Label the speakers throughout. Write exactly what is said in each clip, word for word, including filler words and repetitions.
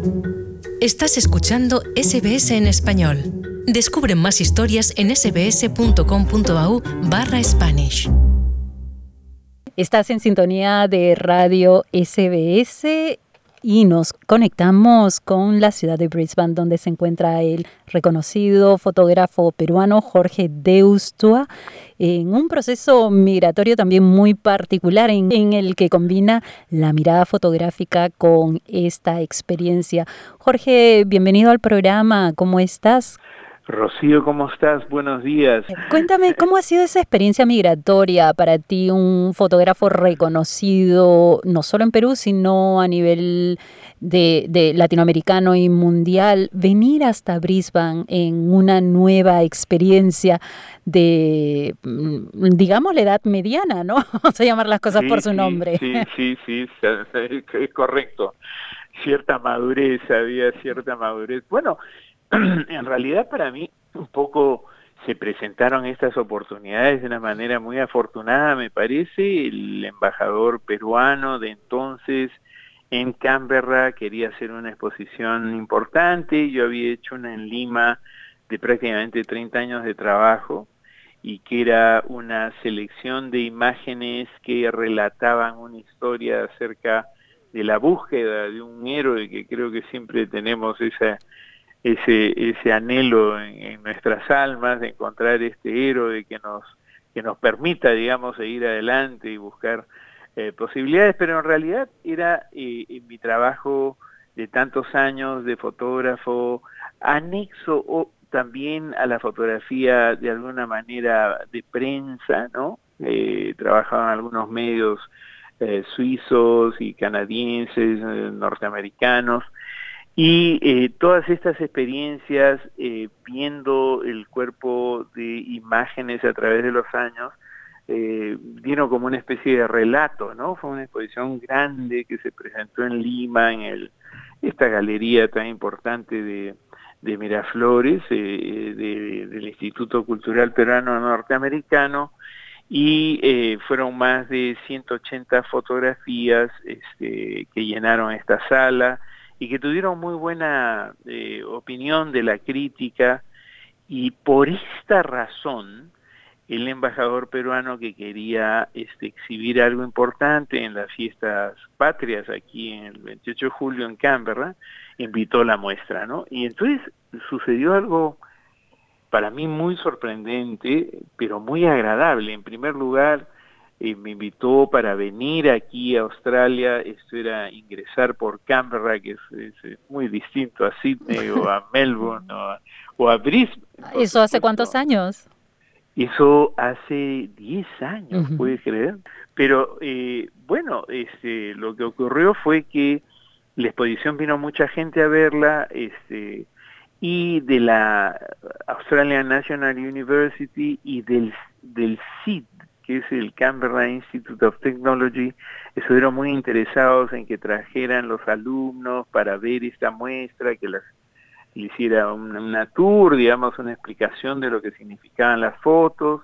Speaker 1: Estás escuchando S B S en español. Descubre más historias en sbs.com.au barra Spanish.
Speaker 2: Estás en sintonía de Radio S B S y nos conectamos con la ciudad de Brisbane, donde se encuentra el reconocido fotógrafo peruano Jorge Deustua, en un proceso migratorio también muy particular en, en el que combina la mirada fotográfica con esta experiencia. Jorge, bienvenido al programa. ¿Cómo estás?
Speaker 3: Rocío, ¿cómo estás? Buenos días.
Speaker 2: Cuéntame, ¿cómo ha sido esa experiencia migratoria para ti, un fotógrafo reconocido, no solo en Perú, sino a nivel de, de latinoamericano y mundial, venir hasta Brisbane en una nueva experiencia de, digamos, la edad mediana, ¿no? Vamos a llamar las cosas
Speaker 3: sí,
Speaker 2: por su
Speaker 3: sí,
Speaker 2: nombre.
Speaker 3: Sí, sí, sí, es correcto. Cierta madurez, había cierta madurez. Bueno, en realidad para mí un poco se presentaron estas oportunidades de una manera muy afortunada, me parece. El embajador peruano de entonces en Canberra quería hacer una exposición importante. Yo había hecho una en Lima de prácticamente treinta años de trabajo y que era una selección de imágenes que relataban una historia acerca de la búsqueda de un héroe, que creo que siempre tenemos esa ese ese anhelo en, en nuestras almas de encontrar este héroe que nos que nos permita, digamos, seguir adelante y buscar eh, posibilidades, pero en realidad era eh, en mi trabajo de tantos años de fotógrafo anexo o también a la fotografía de alguna manera de prensa, ¿no? Eh, trabajaba en algunos medios eh, suizos y canadienses, eh, norteamericanos. Y eh, todas estas experiencias, eh, viendo el cuerpo de imágenes a través de los años, eh, dieron como una especie de relato, ¿no? Fue una exposición grande que se presentó en Lima, en el, esta galería tan importante de, de Miraflores, eh, de, del Instituto Cultural Peruano Norteamericano, y eh, fueron más de ciento ochenta fotografías este, que llenaron esta sala, y que tuvieron muy buena eh, opinión de la crítica, y por esta razón el embajador peruano, que quería este, exhibir algo importante en las fiestas patrias aquí en el veintiocho de julio en Canberra, invitó la muestra, ¿no? Y entonces sucedió algo para mí muy sorprendente, pero muy agradable. En primer lugar, Eh, me invitó para venir aquí a Australia. Esto era ingresar por Canberra, que es, es, es muy distinto a Sydney o a Melbourne o a, o a Brisbane.
Speaker 2: ¿Eso hace cuántos años?
Speaker 3: Eso hace diez años,
Speaker 2: Uh-huh.
Speaker 3: ¿puedes creer? Pero eh, bueno, este, lo que ocurrió fue que la exposición vino mucha gente a verla, este, y de la Australian National University y del, del C I D, que es el Canberra Institute of Technology, estuvieron muy interesados en que trajeran los alumnos para ver esta muestra, que las, le hiciera una, una tour, digamos, una explicación de lo que significaban las fotos,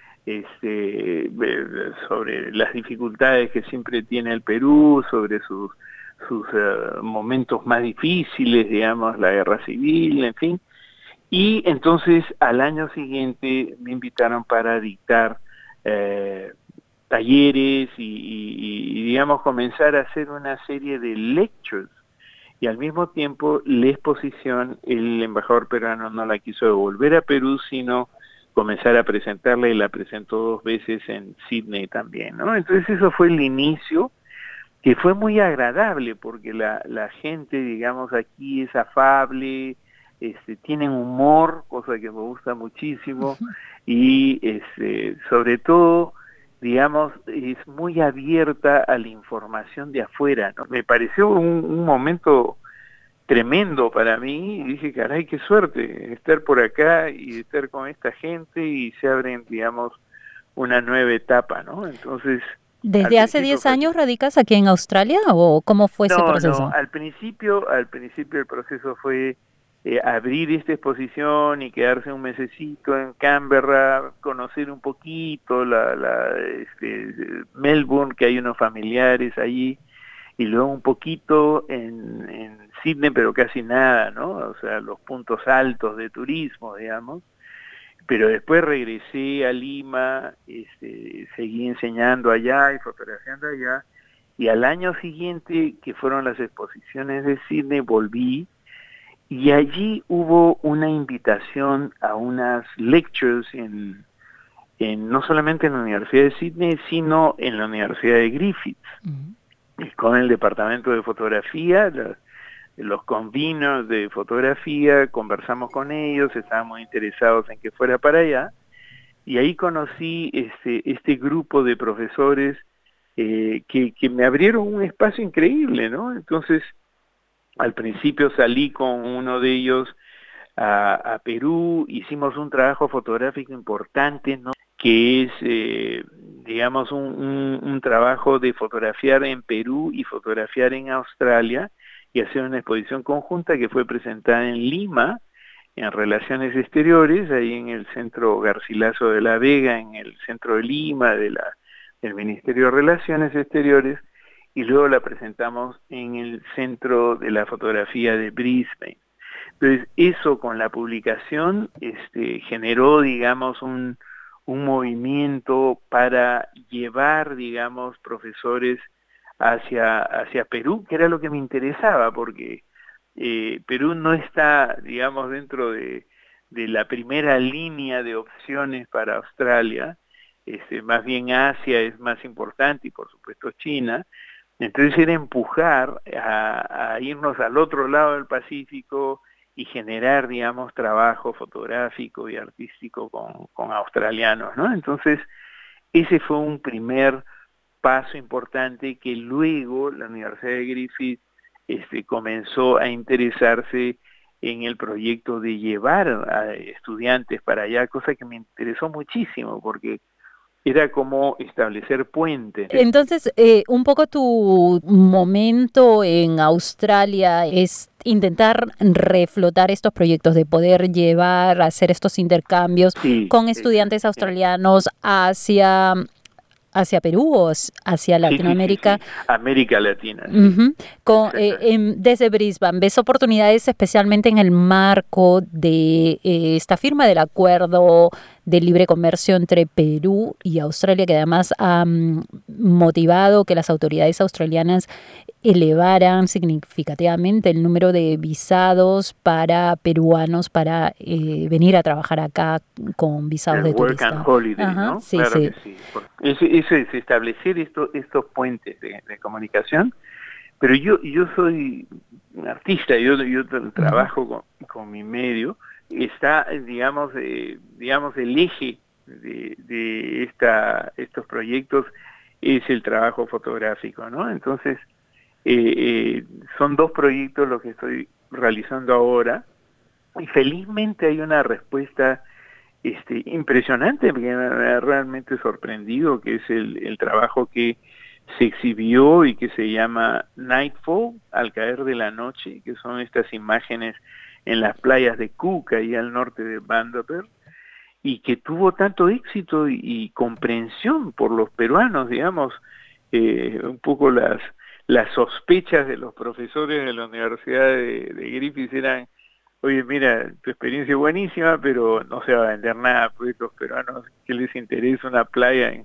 Speaker 3: este, sobre las dificultades que siempre tiene el Perú, sobre sus, sus uh, momentos más difíciles, digamos, la guerra civil, en fin. Y entonces al año siguiente me invitaron para dictar Eh, talleres y, y, y digamos comenzar a hacer una serie de lectures, y al mismo tiempo la exposición el embajador peruano no la quiso devolver a Perú, sino comenzar a presentarla, y la presentó dos veces en Sydney también, ¿no? Entonces eso fue el inicio, que fue muy agradable porque la, la gente, digamos, aquí es afable, este, tienen humor, cosa que me gusta muchísimo, y este, sobre todo, digamos, es muy abierta a la información de afuera, ¿no? Me pareció un, un momento tremendo para mí, y dije, caray, qué suerte estar por acá y estar con esta gente, y se abren, digamos, una nueva etapa, ¿no? Entonces,
Speaker 2: ¿desde hace diez años radicas aquí en Australia o cómo fue
Speaker 3: no,
Speaker 2: ese proceso?
Speaker 3: No, al principio, al principio el proceso fue eh, abrir esta exposición y quedarse un mesecito en Canberra, conocer un poquito la, la este, Melbourne, que hay unos familiares allí, y luego un poquito en, en Sídney, pero casi nada, ¿no? O sea, los puntos altos de turismo, digamos. Pero después regresé a Lima, este, seguí enseñando allá y fotografiando allá, y al año siguiente, que fueron las exposiciones de Sídney, volví, y allí hubo una invitación a unas lectures en, en no solamente en la Universidad de Sídney, sino en la Universidad de Griffith, uh-huh. con el departamento de fotografía, la, los conveners de fotografía, conversamos con ellos, estaban muy interesados en que fuera para allá, y ahí conocí este, este grupo de profesores eh, que, que me abrieron un espacio increíble, ¿no? Entonces, al principio salí con uno de ellos a, a Perú, hicimos un trabajo fotográfico importante, ¿no? Que es, eh, digamos, un, un, un trabajo de fotografiar en Perú y fotografiar en Australia, y hacer una exposición conjunta que fue presentada en Lima, en Relaciones Exteriores, ahí en el Centro Garcilaso de la Vega, en el centro de Lima, de la, del Ministerio de Relaciones Exteriores, y luego la presentamos en el Centro de la Fotografía de Brisbane. Entonces, eso con la publicación este, generó, digamos, un, un movimiento para llevar, digamos, profesores hacia, hacia Perú, que era lo que me interesaba, porque eh, Perú no está, digamos, dentro de, de la primera línea de opciones para Australia, este, más bien Asia es más importante y por supuesto China. Entonces era empujar a, a irnos al otro lado del Pacífico y generar, digamos, trabajo fotográfico y artístico con, con australianos, ¿no? Entonces ese fue un primer paso importante que luego la Universidad de Griffith este, comenzó a interesarse en el proyecto de llevar a estudiantes para allá, cosa que me interesó muchísimo porque era como establecer puentes.
Speaker 2: Entonces, eh, un poco tu momento en Australia es intentar reflotar estos proyectos de poder llevar, hacer estos intercambios sí, con estudiantes sí, australianos sí. hacia... hacia Perú o hacia Latinoamérica.
Speaker 3: Sí, sí, sí, sí. América Latina. Sí.
Speaker 2: Uh-huh. Con, eh, en, desde Brisbane, ¿ves oportunidades especialmente en el marco de eh, esta firma del acuerdo de libre comercio entre Perú y Australia, que además ha um, motivado que las autoridades australianas elevaran significativamente el número de visados para peruanos para eh, venir a trabajar acá con visados
Speaker 3: el
Speaker 2: de
Speaker 3: work
Speaker 2: turista?
Speaker 3: And holiday,
Speaker 2: Ajá,
Speaker 3: ¿no?
Speaker 2: sí,
Speaker 3: claro
Speaker 2: sí.
Speaker 3: que sí. Eso, eso es establecer esto, estos puentes de, de comunicación, pero yo yo soy artista, yo, yo trabajo uh-huh. con, con mi medio, está, digamos, eh, digamos el eje de, de esta estos proyectos es el trabajo fotográfico, ¿no? Entonces, Eh, eh, son dos proyectos los que estoy realizando ahora y felizmente hay una respuesta este, impresionante que me ha realmente sorprendido, que es el, el trabajo que se exhibió y que se llama Nightfall, al caer de la noche, que son estas imágenes en las playas de Cook, ahí al norte de Bundaberg, y que tuvo tanto éxito y, y comprensión por los peruanos, digamos, eh, un poco las las sospechas de los profesores de la Universidad de, de Griffith eran, oye, mira, tu experiencia es buenísima, pero no se va a vender nada, pues los peruanos, ¿qué les interesa una playa, en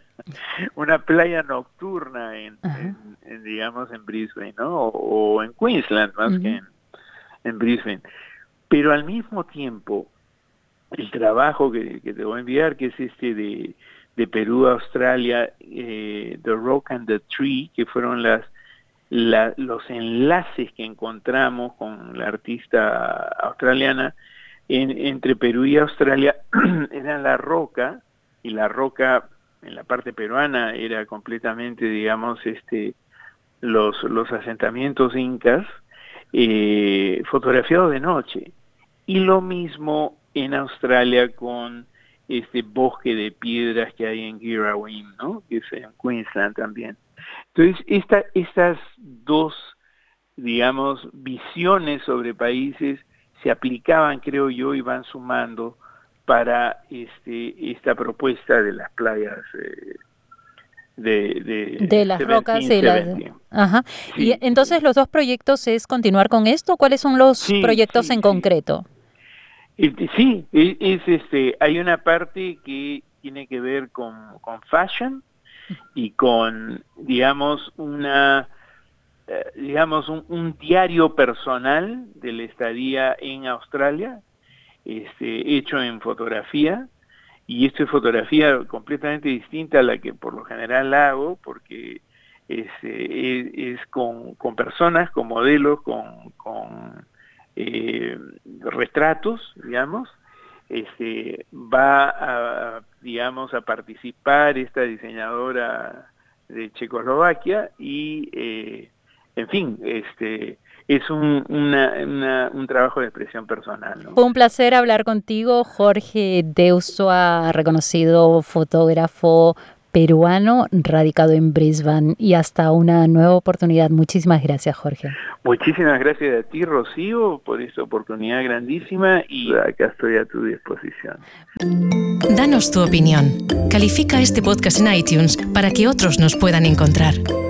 Speaker 3: una playa nocturna en, en, en, digamos, en Brisbane, ¿no? O, o en Queensland, más uh-huh. que en, en Brisbane. Pero al mismo tiempo, el trabajo que, que te voy a enviar, que es este de... de Perú a Australia, eh, The Rock and the Tree, que fueron las la, los enlaces que encontramos con la artista australiana en, entre Perú y Australia, eran la roca, y la roca en la parte peruana era completamente, digamos, este los, los asentamientos incas, eh, fotografiados de noche. Y lo mismo en Australia con este bosque de piedras que hay en Girraween, ¿no? Que es en Queensland también. Entonces, esta, estas dos, digamos, visiones sobre países se aplicaban, creo yo, y van sumando para este, esta propuesta de las playas eh, de, de,
Speaker 2: de las rocas y las... Ajá. Sí. Y entonces los dos proyectos es continuar con esto. ¿Cuáles son los sí, proyectos sí, en sí. concreto?
Speaker 3: Sí, es, es este, hay una parte que tiene que ver con, con fashion y con, digamos, una, eh, digamos, un, un diario personal de la estadía en Australia, este, hecho en fotografía. Y esto es fotografía completamente distinta a la que por lo general hago, porque es, es, es con, con personas, con modelos, con, con eh, retratos, digamos. Este, va a, digamos, a participar esta diseñadora de Checoslovaquia y, eh, en fin, este... es un, una, una, un trabajo de expresión personal, ¿no?
Speaker 2: Fue un placer hablar contigo, Jorge Deusua, reconocido fotógrafo peruano, radicado en Brisbane, y hasta una nueva oportunidad. Muchísimas gracias, Jorge.
Speaker 3: Muchísimas gracias a ti, Rocío, por esta oportunidad grandísima, y acá estoy a tu disposición.
Speaker 1: Danos tu opinión. Califica este podcast en iTunes para que otros nos puedan encontrar.